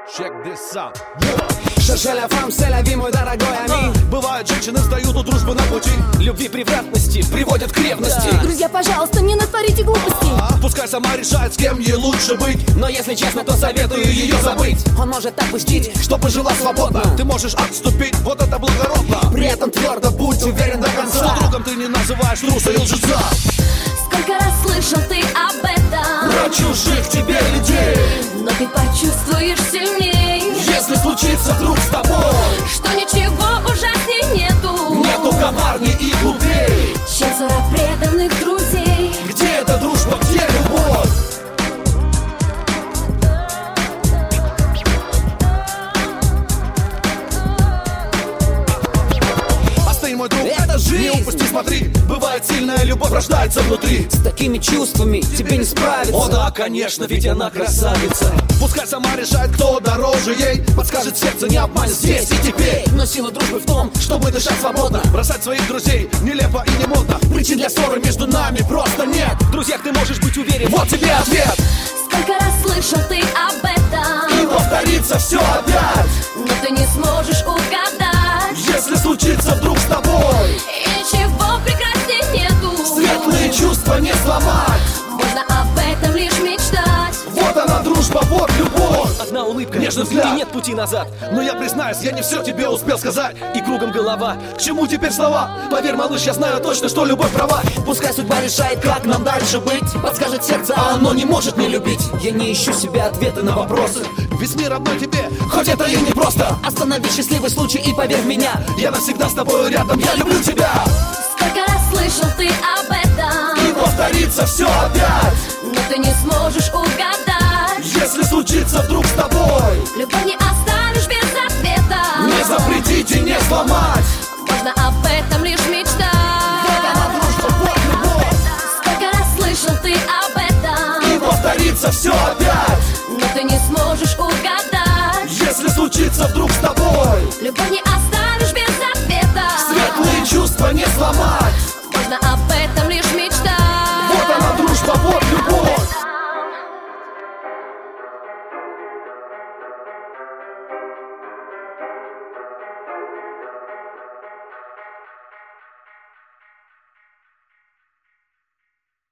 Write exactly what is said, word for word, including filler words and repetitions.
Check this out. Cherchez la femme, c'est la vie, мой дорогой ami. Бывают женщины, встают у дружбы на пути. Любви превратности приводят к ревности. Друзья, пожалуйста, не натворите глупостей. А, пускай сама решает, с кем ей лучше быть. Но если честно, то советую ее забыть. Он может отпустить, чтобы жила свободно. Ты можешь отступить, вот это благородно. При этом твердо будь уверен до конца, что другом ты не называешь труса и лжеца. Сколько раз слышал ты об этом про чужих тебе людей, но ты почувствуешь сильней, если случится вдруг с тобой, что ничего ужасней нету. Нету коварней и глупей, чем ссора преданных друзей. Где эта дружба, где любовь? Мой друг, это жизнь. Не упусти, смотри, бывает сильная любовь рождается внутри. С такими чувствами тебе не справиться. О да, конечно, ведь она красавица. Пускай сама решает, кто дороже ей. Подскажет сердце, не обманет здесь и теперь. Но сила дружбы в том, чтобы дышать свободно. Бросать своих друзей нелепо и не модно. Причин для ссоры между нами просто нет. В друзьях ты можешь быть уверен, вот тебе ответ. Сколько раз слышал ты об этом, и повторится все опять, но ты не сможешь угадать, если случится вдруг с тобой. И ничего прекрасней нету. Светлые чувства не сломать, можно об этом лишь мечтать. Вот она дружба, вот любовь. Одна улыбка, нежный взгляд, и нет пути назад. Но я признаюсь, я не все тебе успел сказать. И кругом голова, к чему теперь слова? Поверь, малыш, я знаю точно, что любовь права. Пускай судьба решает, как нам дальше быть. Подскажет сердце, а оно не может не любить. Я не ищу себе ответы на вопросы. Весь мир равной тебе, хоть это и не просто. Останови счастливый случай и поверь в меня. Я навсегда с тобой рядом, я люблю тебя. Сколько раз слышал ты об этом, и повторится все опять, но ты не сможешь угадать, если случится вдруг с тобой. Любовь не оставишь без ответа. Не запретить и не сломать, можно об этом лишь мечтать. Вот она дружба, вот любовь. Сколько раз слышал ты об этом, и повторится все опять, но ты не сможешь угадать, если случится вдруг с тобой. Любовь не